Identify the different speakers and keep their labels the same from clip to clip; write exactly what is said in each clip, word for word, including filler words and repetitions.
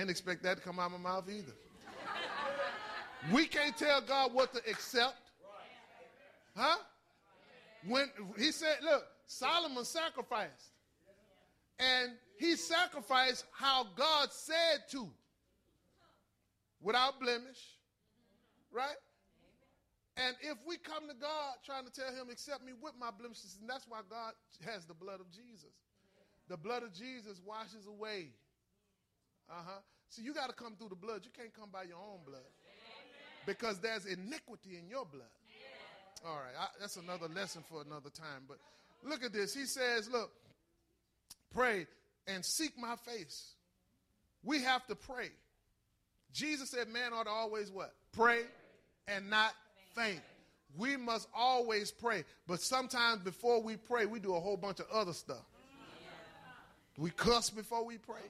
Speaker 1: didn't expect that to come out of my mouth either. We can't tell God what to accept. Huh? When he said, look, Solomon sacrificed. And he sacrificed how God said to. Without blemish. Right? And if we come to God trying to tell him, accept me with my blemishes, and that's why God has the blood of Jesus. The blood of Jesus washes away. Uh-huh. So you got to come through the blood. You can't come by your own blood. Because there's iniquity in your blood. All right, I, that's another lesson for another time. But look at this. He says, look, pray and seek my face. We have to pray. Jesus said man ought to always what? Pray and not faint. We must always pray. But sometimes before we pray, we do a whole bunch of other stuff. We cuss before we pray.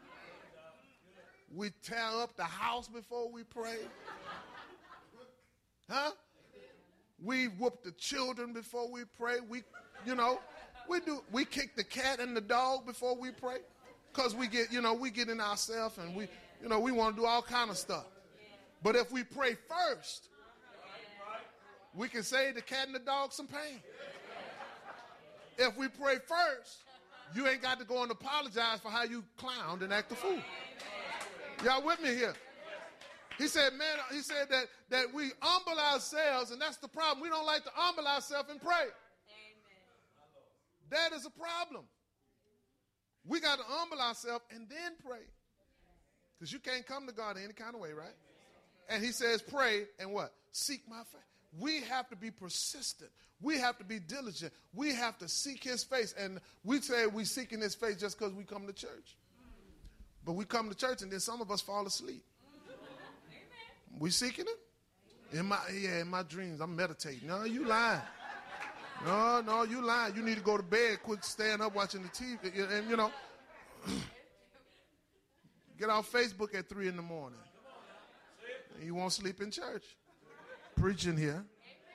Speaker 1: We tear up the house before we pray. Huh? We whoop the children before we pray. We, you know, we do. We kick the cat and the dog before we pray, because we get, you know, we get in ourselves and we, you know, we want to do all kind of stuff. But if we pray first, we can save the cat and the dog some pain. If we pray first, you ain't got to go and apologize for how you clowned and act a fool. Y'all with me here? He said, man, he said that, that we humble ourselves, and that's the problem. We don't like to humble ourselves and pray. Amen. That is a problem. We got to humble ourselves and then pray. Because you can't come to God in any kind of way, right? And he says, pray and what? Seek my face. We have to be persistent. We have to be diligent. We have to seek his face. And we say we seeking his face just because we come to church. But we come to church and then some of us fall asleep. We seeking him? In my yeah, in my dreams, I'm meditating. No, you lying. No, no, you lying. You need to go to bed, quit staying up watching the T V. And you know, get off Facebook at three in the morning. And you won't sleep in church. Preaching here.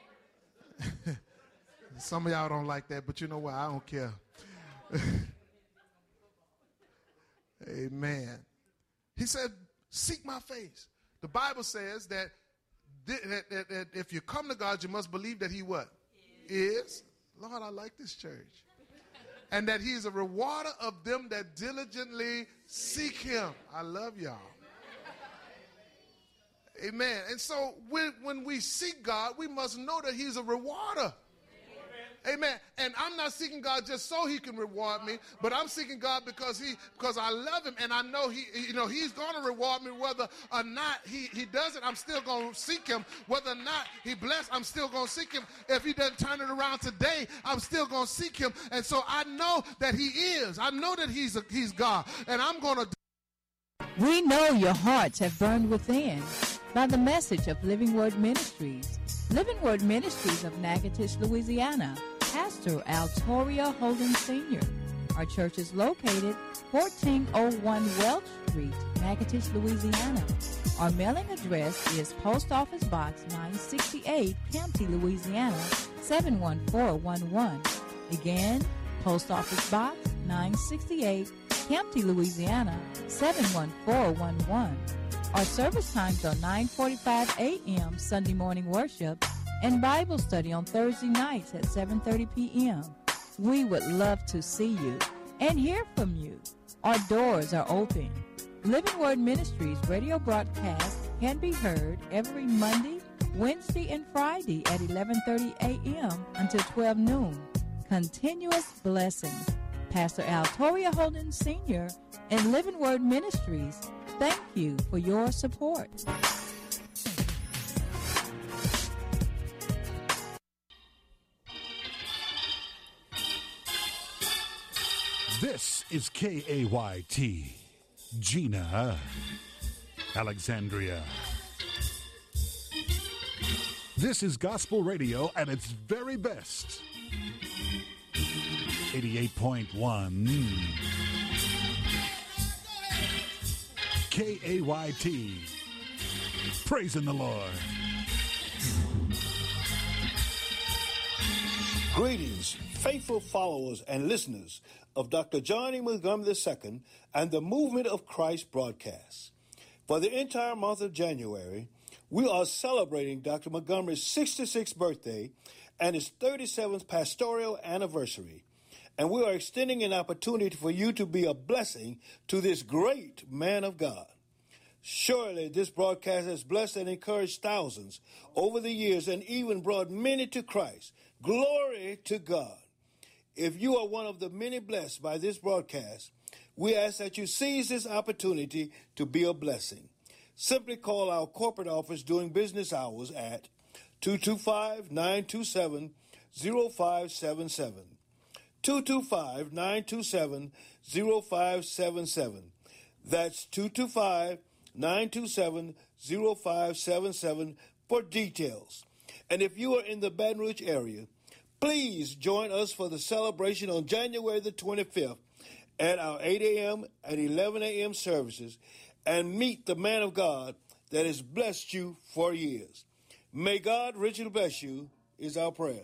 Speaker 1: Some of y'all don't like that, but you know what? I don't care. Amen. He said, seek my face. The Bible says that, that, that, that if you come to God, you must believe that he what? Is. Is. Lord, I like this church. And that he's a rewarder of them that diligently seek him. I love y'all. Amen. And so when, when we seek God, we must know that he's a rewarder. Amen. And I'm not seeking God just so he can reward me, but I'm seeking God because he because I love him, and I know he you know he's going to reward me whether or not he, he does it. I'm still going to seek him. Whether or not he bless, I'm still going to seek him. If he doesn't turn it around today, I'm still going to seek him. And so I know that he is. I know that he's a, he's God, and I'm going to.
Speaker 2: We know your hearts have burned within by the message of Living Word Ministries. Living Word Ministries of Natchitoches, Louisiana. Pastor Altoria Holden Senior Our church is located fourteen oh one Welch Street, Natchitoches, Louisiana. Our mailing address is Post Office Box nine sixty-eight, Campty, Louisiana, seven one four one one. Again, Post Office Box nine sixty-eight, Campty, Louisiana, seven one four one one. Our service times are nine forty-five a.m. Sunday morning worship and Bible study on Thursday nights at seven thirty p.m. We would love to see you and hear from you. Our doors are open. Living Word Ministries radio broadcast can be heard every Monday, Wednesday, and Friday at eleven thirty a.m. until twelve noon. Continuous blessings. Pastor Altoria Holden Senior and Living Word Ministries, thank you for your support.
Speaker 3: This is K A Y T, Gina, Alexandria. This is gospel radio at its very best. eighty-eight point one K A Y T, praising the Lord.
Speaker 4: Greetings, faithful followers and listeners of Doctor John E. Montgomery the Second and the Movement of Christ broadcasts. For the entire month of January, we are celebrating Doctor Montgomery's sixty-sixth birthday and his thirty-seventh pastoral anniversary. And we are extending an opportunity for you to be a blessing to this great man of God. Surely this broadcast has blessed and encouraged thousands over the years and even brought many to Christ. Glory to God. If you are one of the many blessed by this broadcast, we ask that you seize this opportunity to be a blessing. Simply call our corporate office during business hours at two two five, nine two seven, zero five seven seven. two two five, nine two seven, zero five seven seven. That's two two five, nine two seven, zero five seven seven for details. And if you are in the Baton Rouge area, please join us for the celebration on January the twenty-fifth at our eight a.m. and eleven a.m. services and meet the man of God that has blessed you for years. May God richly bless you is our prayer.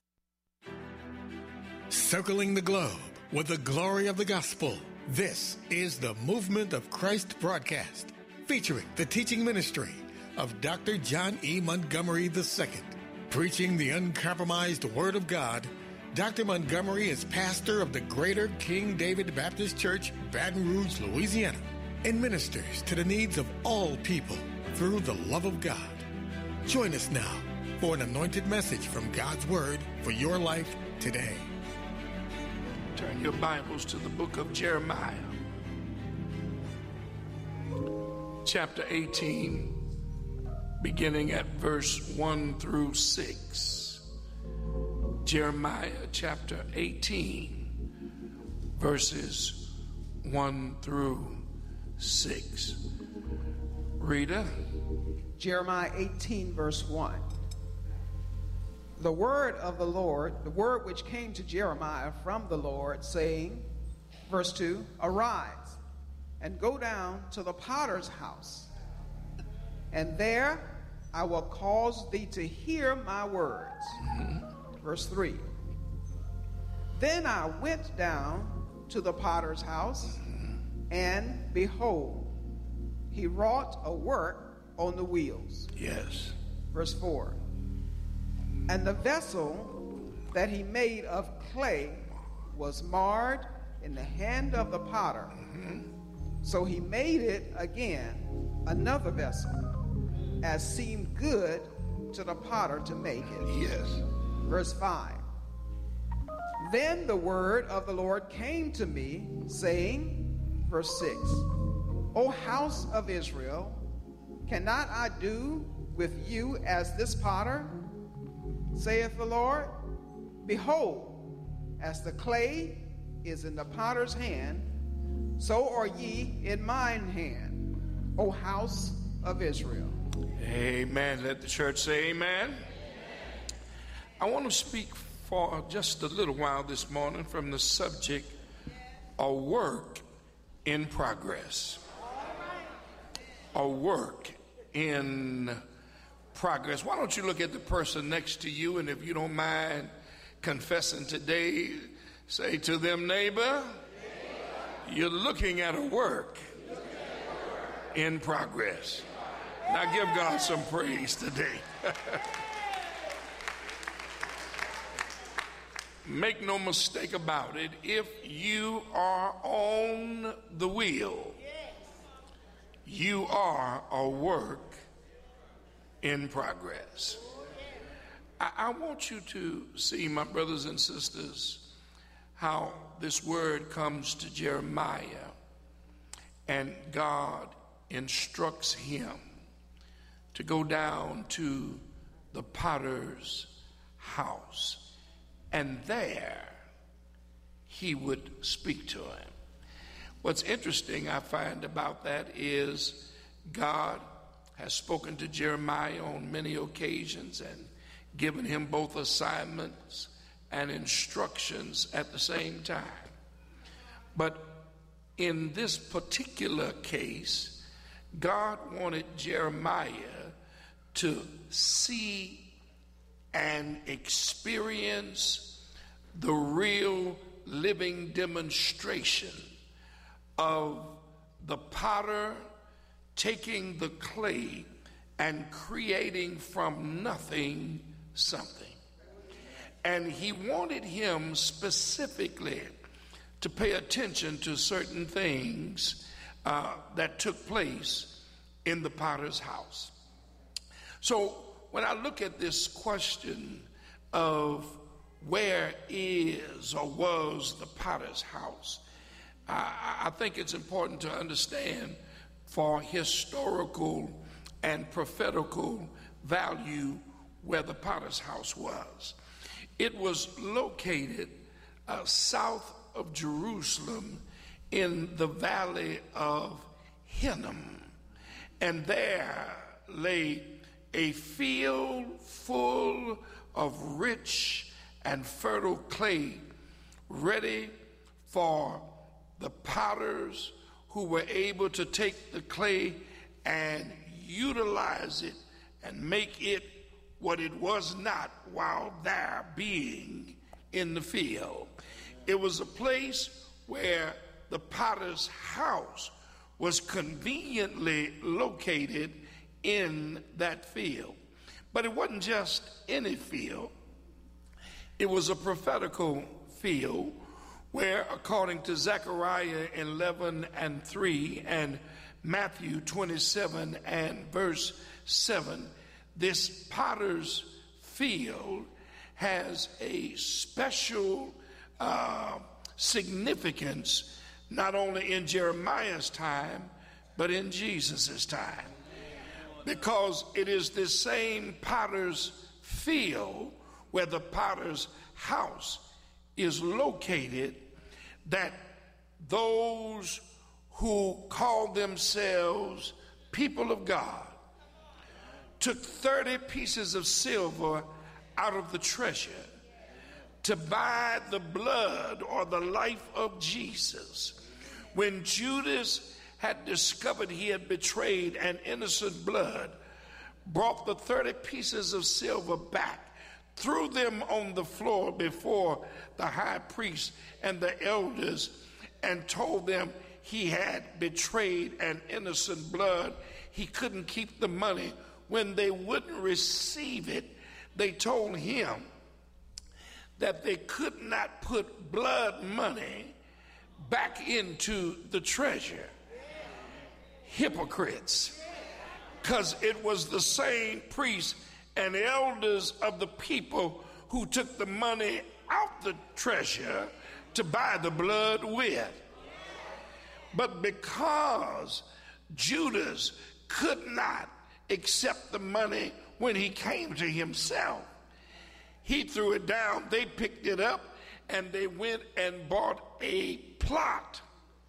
Speaker 5: Circling the globe with the glory of the gospel. This is the Movement of Christ broadcast, featuring the teaching ministry of Doctor John E. Montgomery the Second. Preaching the uncompromised Word of God, Doctor Montgomery is pastor of the Greater King David Baptist Church, Baton Rouge, Louisiana, and ministers to the needs of all people through the love of God. Join us now for an anointed message from God's Word for your life today.
Speaker 6: Turn your Bibles to the book of Jeremiah, chapter eighteen, beginning at verse one through six. Jeremiah chapter eighteen, verses one through six. Reader.
Speaker 7: Jeremiah eighteen, verse one. The word of the Lord, the word which came to Jeremiah from the Lord, saying, verse two, arise and go down to the potter's house, and there I will cause thee to hear my words. Mm-hmm. Verse three. Then I went down to the potter's house, and behold, he wrought a work on the wheels.
Speaker 6: Yes.
Speaker 7: Verse four. And the vessel that he made of clay was marred in the hand of the potter. Mm-hmm. So he made it again another vessel, as seemed good to the potter to make it.
Speaker 6: Yes.
Speaker 7: Verse five. Then the word of the Lord came to me, saying, verse six, O house of Israel, cannot I do with you as this potter? Saith the Lord, behold, as the clay is in the potter's hand, so are ye in mine hand, O house of Israel.
Speaker 6: Amen. Let the church say amen. Amen. I want to speak for just a little while this morning from the subject, a work in progress. A work in progress. Why don't you look at the person next to you, and if you don't mind confessing today, say to them, neighbor, you're looking at a work in progress. Now give God some praise today. Make no mistake about it, if you are on the wheel, you are a work in progress. I, I want you to see, my brothers and sisters, how this word comes to Jeremiah, and God instructs him to go down to the potter's house, and there he would speak to him. What's interesting I find about that is God has spoken to Jeremiah on many occasions and given him both assignments and instructions at the same time. But in this particular case, God wanted Jeremiah to see and experience the real living demonstration of the potter taking the clay and creating from nothing something. And he wanted him specifically to pay attention to certain things uh, that took place in the potter's house. So when I look at this question of where is or was the potter's house, I, I think it's important to understand for historical and prophetical value where the potter's house was. It was located uh, south of Jerusalem in the valley of Hinnom, and there lay a field full of rich and fertile clay, ready for the potters who were able to take the clay and utilize it and make it what it was not while there being in the field. It was a place where the potter's house was conveniently located in that field. But it wasn't just any field. It was a prophetical field where, according to Zechariah eleven and three and Matthew twenty-seven and verse seven, this potter's field has a special uh, significance not only in Jeremiah's time, but in Jesus' time. Because it is this same potter's field where the potter's house is located that those who call themselves people of God took thirty pieces of silver out of the treasure to buy the blood or the life of Jesus. When Judas had discovered he had betrayed an innocent blood, brought the thirty pieces of silver back, threw them on the floor before the high priest and the elders, and told them he had betrayed an innocent blood. He couldn't keep the money. When they wouldn't receive it, they told him that they could not put blood money back into the treasure. Hypocrites. Because it was the same priests and elders of the people who took the money out the treasure to buy the blood with. But because Judas could not accept the money when he came to himself, he threw it down, they picked it up, and they went and bought a plot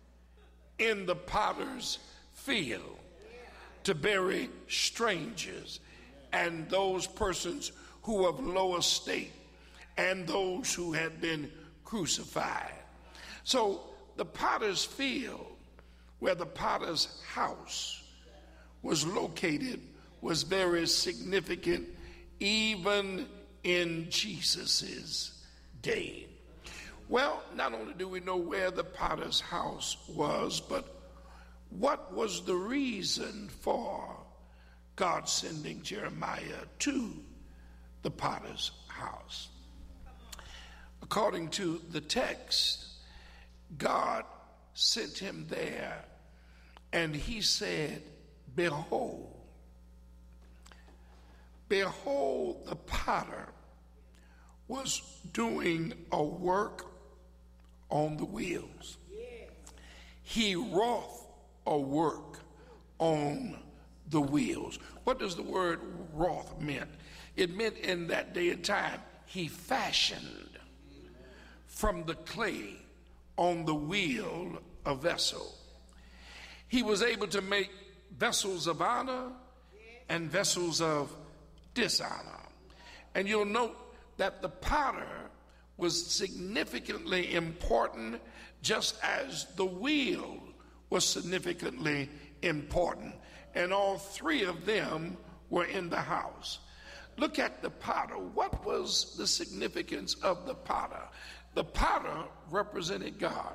Speaker 6: in the potter's field to bury strangers and those persons who of low estate and those who had been crucified. So the potter's field, where the potter's house was located, was very significant even in Jesus's day. Well, not only do we know where the potter's house was, but what was the reason for God sending Jeremiah to the potter's house? According to the text, God sent him there, and he said, behold, behold, the potter was doing a work on the wheels. He wrought a work on the wheels. What does the word wrought mean? It meant in that day and time, he fashioned from the clay on the wheel a vessel. He was able to make vessels of honor and vessels of dishonor. And you'll note that the potter was significantly important, just as the wheel was significantly important. And all three of them were in the house. Look at the potter. What was the significance of the potter? The potter represented God.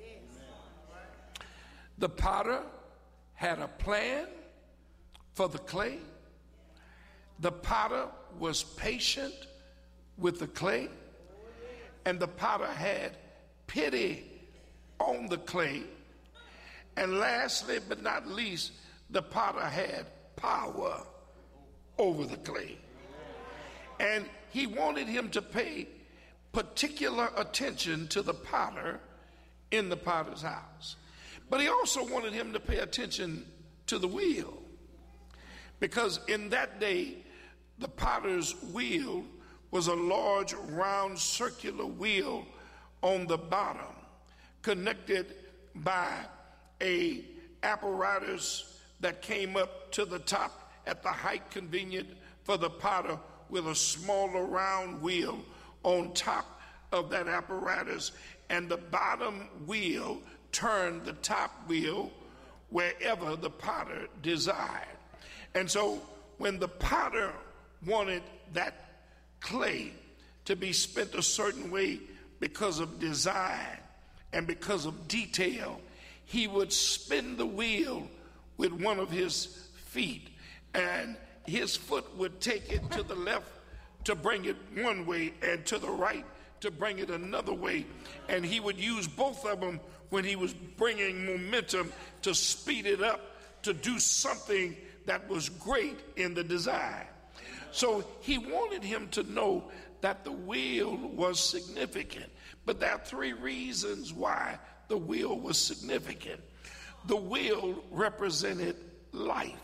Speaker 6: The potter had a plan for the clay. The potter was patient with the clay. And the potter had pity on the clay. And lastly, but not least, the potter had power over the clay. And he wanted him to pay particular attention to the potter in the potter's house. But he also wanted him to pay attention to the wheel. Because in that day, the potter's wheel was a large, round, circular wheel on the bottom, connected by a apparatus that came up to the top at the height convenient for the potter, with a smaller round wheel on top of that apparatus, and the bottom wheel turned the top wheel wherever the potter desired. And so when the potter wanted that clay to be spent a certain way because of design and because of detail, he would spin the wheel with one of his feet, and his foot would take it to the left to bring it one way and to the right to bring it another way. And he would use both of them when he was bringing momentum to speed it up to do something that was great in the design. So he wanted him to know that the wheel was significant. But there are three reasons why the wheel was significant. The wheel represented life.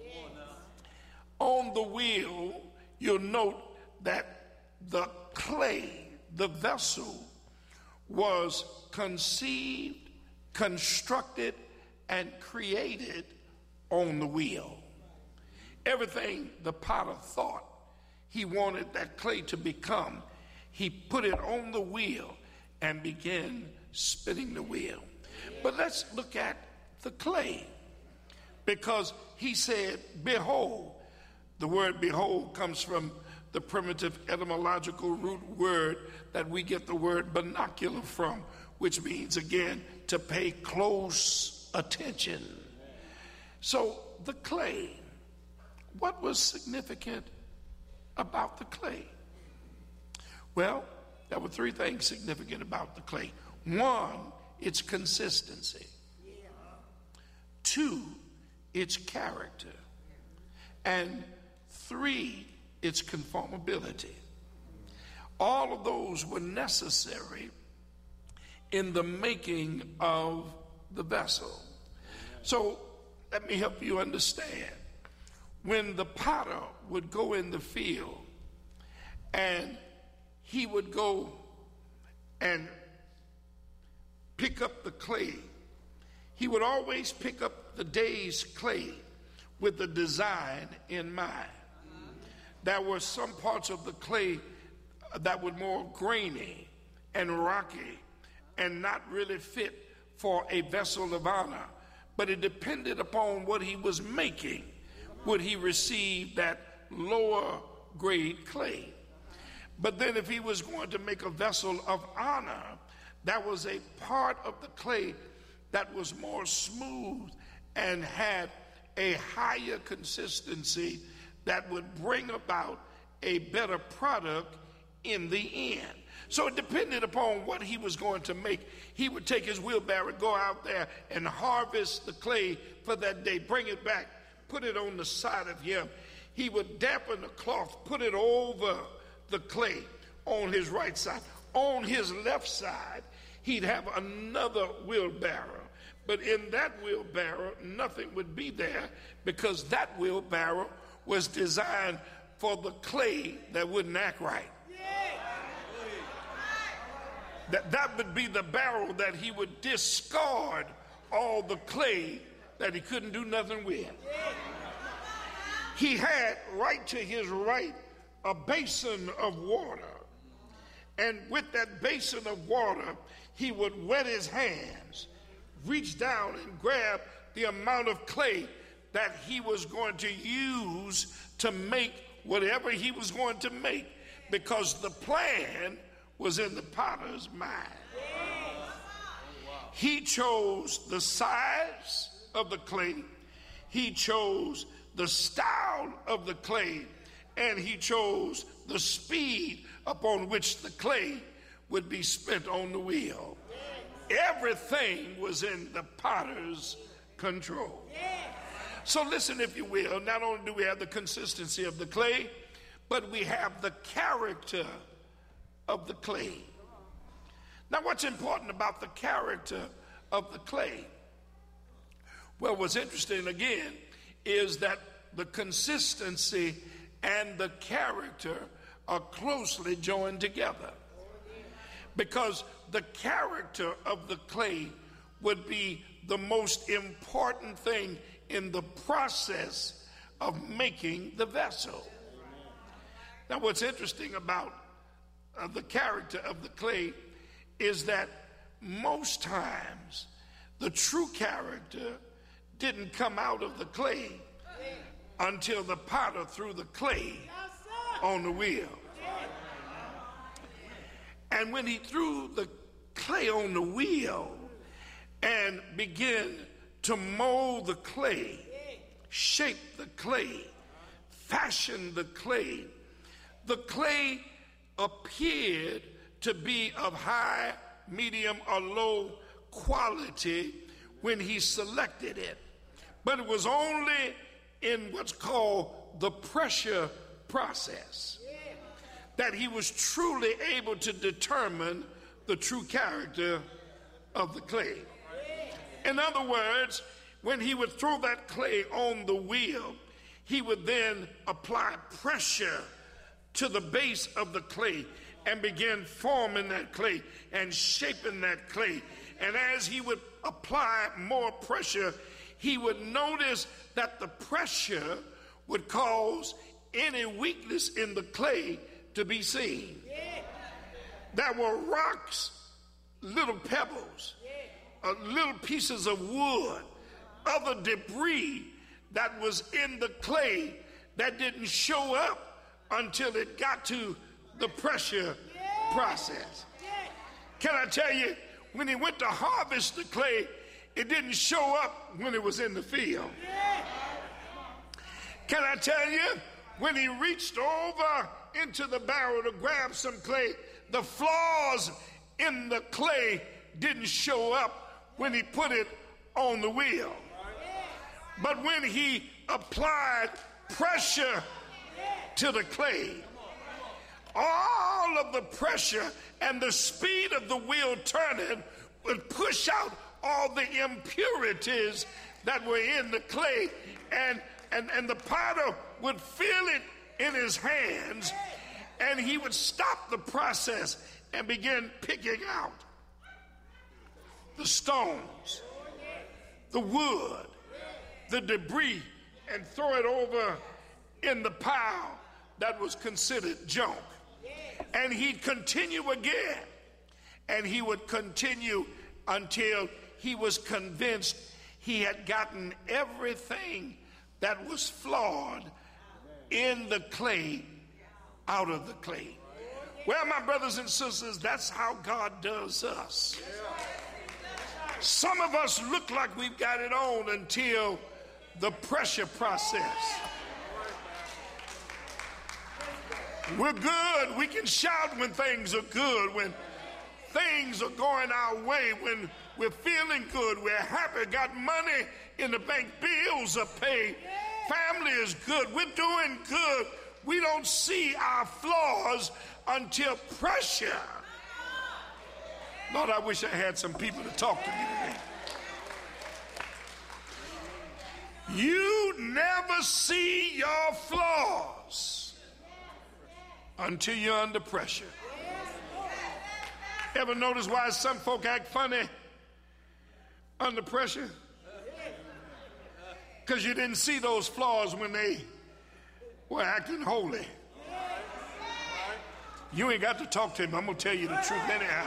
Speaker 6: On the wheel, you'll note that the clay, the vessel, was conceived, constructed, and created on the wheel. Everything the potter thought he wanted that clay to become, he put it on the wheel and began spinning the wheel. But let's look at the clay, because he said, behold. The word behold comes from the primitive etymological root word that we get the word binocular from, which means, again, to pay close attention. So the clay, what was significant about the clay? Well, there were three things significant about the clay. One, its consistency. Two, its character. And three, its conformability. All of those were necessary in the making of the vessel. So let me help you understand. When the potter would go in the field and he would go and pick up the clay, he would always pick up the day's clay with the design in mind. There were some parts of the clay that were more grainy and rocky and not really fit for a vessel of honor. But it depended upon what he was making. Would he receive that lower grade clay? But then if he was going to make a vessel of honor, that was a part of the clay that was more smooth and had a higher consistency that would bring about a better product in the end. So it depended upon what he was going to make. He would take his wheelbarrow, go out there and harvest the clay for that day, bring it back, put it on the side of him. He would dampen the cloth, put it over the clay on his right side. On his left side, he'd have another wheelbarrow. But in that wheelbarrow, nothing would be there, because that wheelbarrow was designed for the clay that wouldn't act right. That, that would be the barrel that he would discard all the clay that he couldn't do nothing with. He had right to his right a basin of water. And with that basin of water, he would wet his hands, reach down and grab the amount of clay that he was going to use to make whatever he was going to make, because the plan was in the potter's mind. He chose the size of the clay, he chose the style of the clay, and he chose the speed upon which the clay would be spent on the wheel. Everything was in the potter's control. So listen, if you will, not only do we have the consistency of the clay, but we have the character of the clay. Now, what's important about the character of the clay? Well, what's interesting again is that the consistency and the character are closely joined together, because the character of the clay would be the most important thing in the process of making the vessel. Now, what's interesting about uh, the character of the clay is that most times the true character didn't come out of the clay until the potter threw the clay on the wheel. And when he threw the clay on the wheel and began to mold the clay, shape the clay, fashion the clay, the clay appeared to be of high, medium, or low quality when he selected it. But it was only in what's called the pressure process that he was truly able to determine the true character of the clay. In other words, when he would throw that clay on the wheel, he would then apply pressure to the base of the clay and begin forming that clay and shaping that clay. And as he would apply more pressure, he would notice that the pressure would cause any weakness in the clay to be seen. There were rocks, little pebbles, uh, little pieces of wood, other debris that was in the clay that didn't show up until it got to the pressure process. Can I tell you, when he went to harvest the clay, it didn't show up when it was in the field. Can I tell you, when he reached over into the barrel to grab some clay, the flaws in the clay didn't show up when he put it on the wheel. But when he applied pressure to the clay, all of the pressure and the speed of the wheel turning would push out all the impurities that were in the clay, and, and, and the potter would feel it in his hands, and he would stop the process and begin picking out the stones, the wood, the debris, and throw it over in the pile that was considered junk. And he'd continue again, and he would continue until he was convinced he had gotten everything that was flawed in the clay out of the clay. Well, my brothers and sisters, that's how God does us. Some of us look like we've got it on until the pressure process. We're good. We can shout when things are good, when things are going our way, when we're feeling good, we're happy, got money in the bank, bills are paid, family is good, we're doing good. We don't see our flaws until pressure. Lord, I wish I had some people to talk to me today. You never see your flaws until you're under pressure. Ever notice why some folk act funny under pressure? Because you didn't see those flaws when they were acting holy. You ain't got to talk to him. I'm going to tell you the truth anyhow.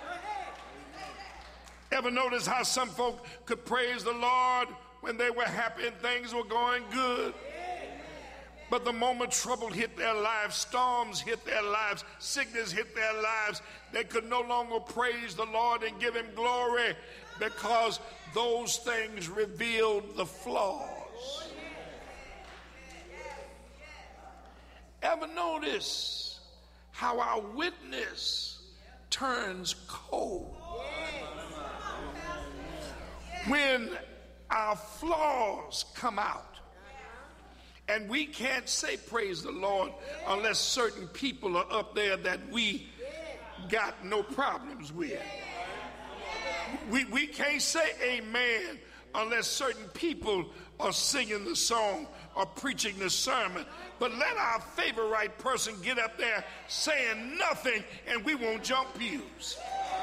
Speaker 6: Ever notice how some folk could praise the Lord when they were happy and things were going good? But the moment trouble hit their lives, storms hit their lives, sickness hit their lives, they could no longer praise the Lord and give him glory because those things revealed the flaws. Ever notice how our witness turns cold when our flaws come out? And we can't say praise the Lord unless certain people are up there that we got no problems with. We, we can't say amen unless certain people are singing the song or preaching the sermon. But let our favorite person get up there saying nothing and we won't jump pews.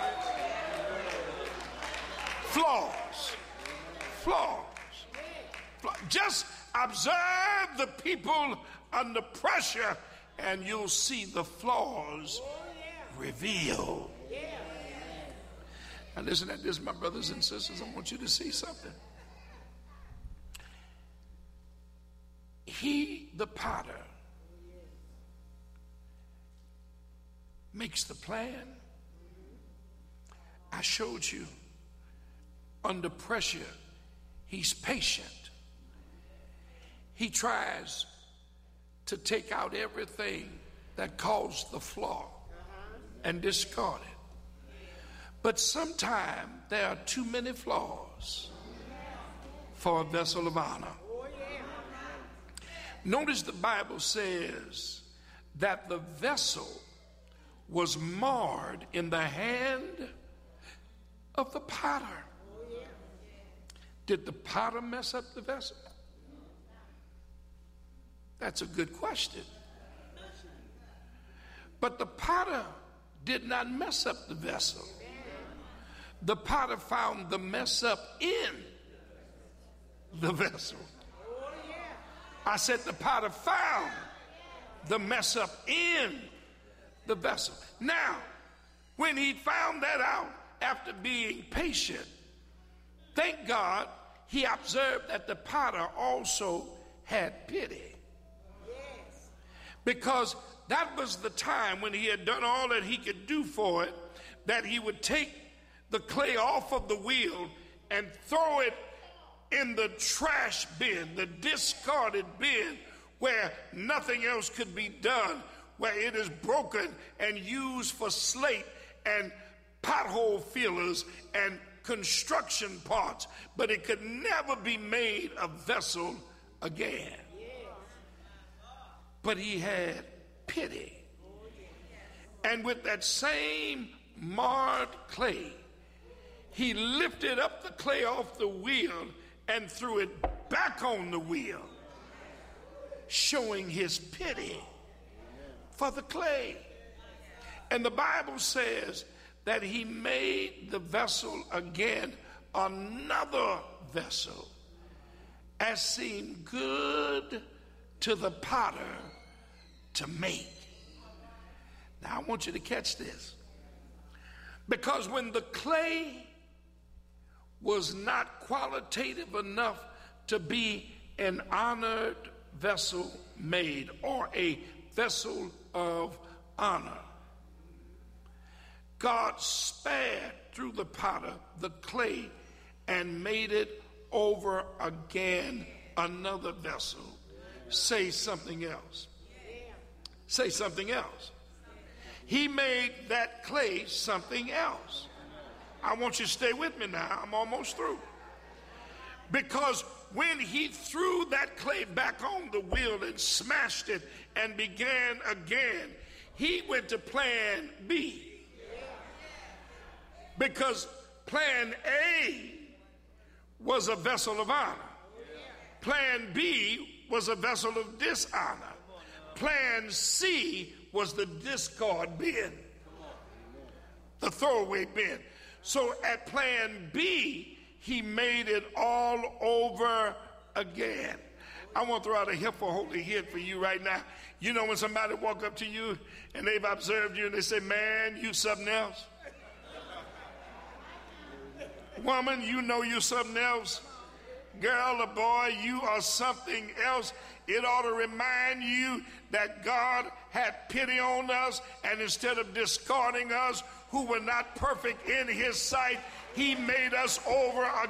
Speaker 6: Flaws. Flaws. Flaws. Just observe the people under pressure and you'll see the flaws revealed. Now listen at this, my brothers and sisters. I want you to see something. He, the potter, makes the plan. I showed you under pressure, he's patient. He tries to take out everything that caused the flaw and discard it. But sometimes there are too many flaws for a vessel of honor. Notice the Bible says that the vessel was marred in the hand of the potter. Did the potter mess up the vessel? That's a good question. But the potter did not mess up the vessel. The potter found the mess up in the vessel. I said the potter found the mess up in the vessel. Now, when he found that out after being patient, thank God he observed that the potter also had pity. Because that was the time when he had done all that he could do for it, that he would take the clay off of the wheel and throw it in the trash bin, the discarded bin, where nothing else could be done, where it is broken and used for slate and pothole fillers and construction parts, but it could never be made a vessel again. But he had pity. And with that same marred clay, he lifted up the clay off the wheel and threw it back on the wheel, showing his pity for the clay. And the Bible says that he made the vessel again, another vessel, as seemed good to the potter to make. Now I want you to catch this, because when the clay was not qualitative enough to be an honored vessel made, or a vessel of honor, God spared through the potter the clay and made it over again another vessel. Say something else. Say something else. He made that clay something else. I want you to stay with me now. I'm almost through. Because when he threw that clay back on the wheel and smashed it and began again, he went to plan B. Because plan A was a vessel of honor. Plan B was a vessel of dishonor. Plan C was the discard bin, the throwaway bin. So at plan B, he made it all over again. I want to throw out a hip for holy hit for you right now. You know when somebody walk up to you and they've observed you and they say, man, you something else. Woman, you know you something else. girl or boy, you are something else. It ought to remind you that God had pity on us, and instead of discarding us, who were not perfect in his sight, he made us over